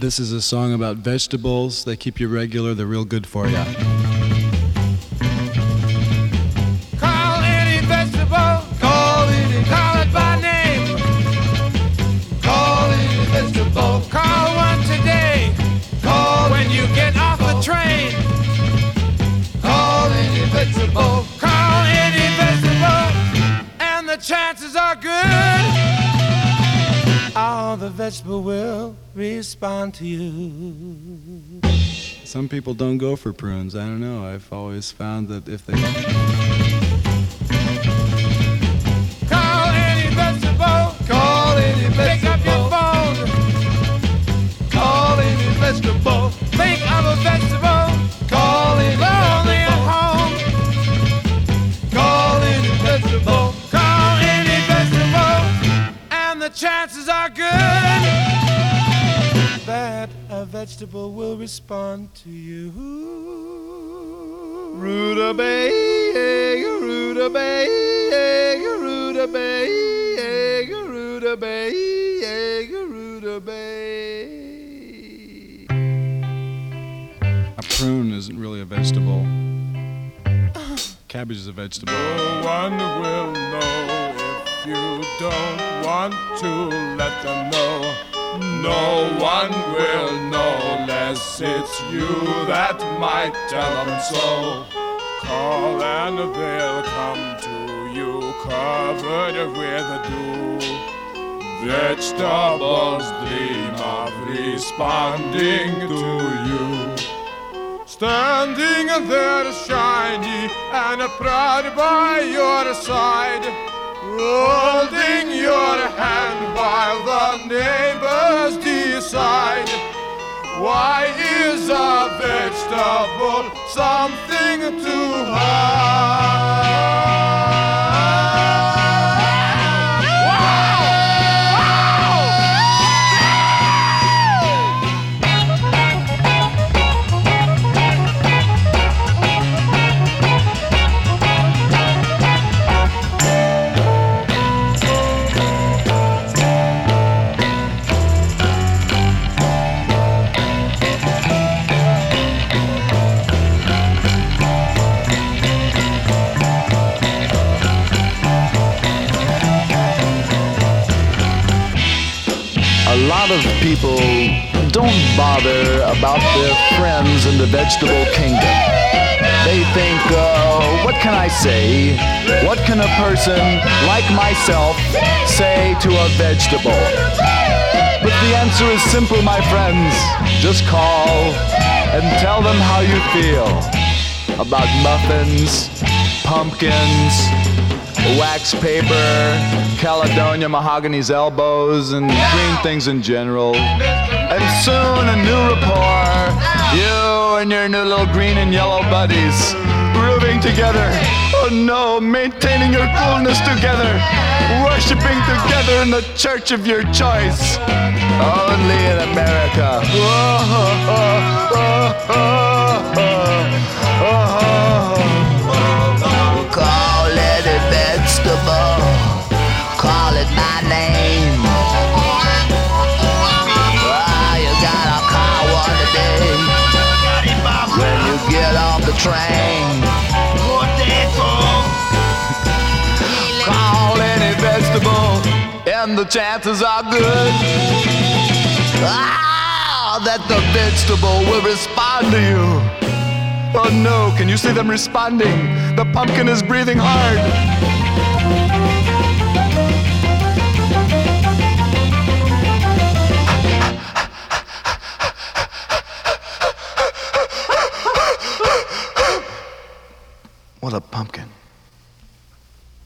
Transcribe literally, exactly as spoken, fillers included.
This is a song about vegetables. They keep you regular. They're real good for you. Call any vegetable. Call any Call it by name. Call any vegetable. Call one today. Call When you get off the train. Call any vegetable. Call any vegetable. And the chances are good. All the vegetable will respond to you. Some people don't go for prunes. I don't know. I've always found that if they... Call any vegetable. Call any Pick up your vegetable. phone. Call any vegetable. Think of a vegetable. Call any Lonely at vegetable. home. Call any vegetable. Call any vegetable. And the chances are good that a vegetable will respond to you. Rutabaga, rutabaga, rutabaga, rutabaga, rutabaga. A prune isn't really a vegetable. Cabbage is a vegetable. No one will know if you don't want to let them know. No one will know unless it's you that might tell them so. Call and they'll come to you covered with dew. Vegetables dream of responding to you. Standing there shiny and proud by your side, holding your hand while the neighbors decide. Why is a vegetable something to hide? A lot of people don't bother about their friends in the vegetable kingdom. They think, uh, what can I say? What can a person like myself say to a vegetable? But the answer is simple, my friends. Just call and tell them how you feel about muffins, pumpkins, wax paper, Caledonia mahogany's elbows, and green things in general. And soon a new rapport, you and your new little green and yellow buddies, grooving together. Oh no, maintaining your coolness together, worshiping together in the church of your choice. Only in America. Oh, oh, oh, oh, oh, oh, oh. Call it a vegetable, call it my name. Ah, you gotta call one today when you get off the train. Call any vegetable, and the chances are good. Ah, that the vegetable will respond to you. Oh no, can you see them responding? The pumpkin is breathing hard. What a pumpkin.